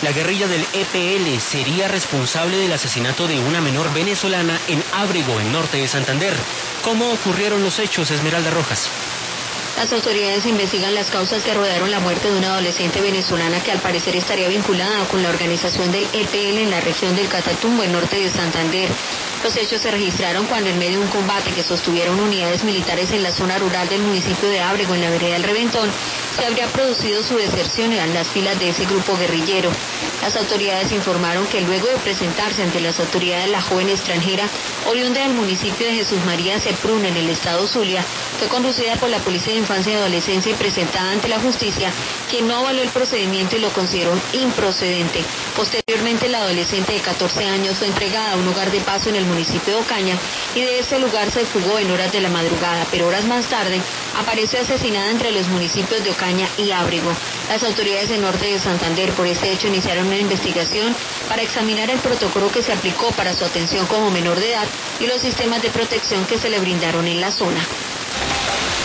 La guerrilla del EPL sería responsable del asesinato de una menor venezolana en Ábrego, en norte de Santander. ¿Cómo ocurrieron los hechos, Esmeralda Rojas? Las autoridades investigan las causas que rodearon la muerte de una adolescente venezolana que al parecer estaría vinculada con la organización del EPL en la región del Catatumbo, en norte de Santander. Los hechos se registraron cuando en medio de un combate que sostuvieron unidades militares en la zona rural del municipio de Ábrego, en la vereda del Reventón, se habría producido su deserción en las filas de ese grupo guerrillero. Las autoridades informaron que luego de presentarse ante las autoridades, la joven extranjera, oriunda del municipio de Jesús María Ceprún, en el estado Zulia, fue conducida por la Policía de Infancia y Adolescencia y presentada ante la justicia, quien no avaló el procedimiento y lo consideró improcedente. Posteriormente, la adolescente de 14 años fue entregada a un hogar de paso en el municipio de Ocaña y de ese lugar se fugó en horas de la madrugada, pero horas más tarde apareció asesinada entre los municipios de Ocaña y Ábrego. Las autoridades del norte de Santander por este hecho iniciaron una investigación para examinar el protocolo que se aplicó para su atención como menor de edad y los sistemas de protección que se le brindaron en la zona.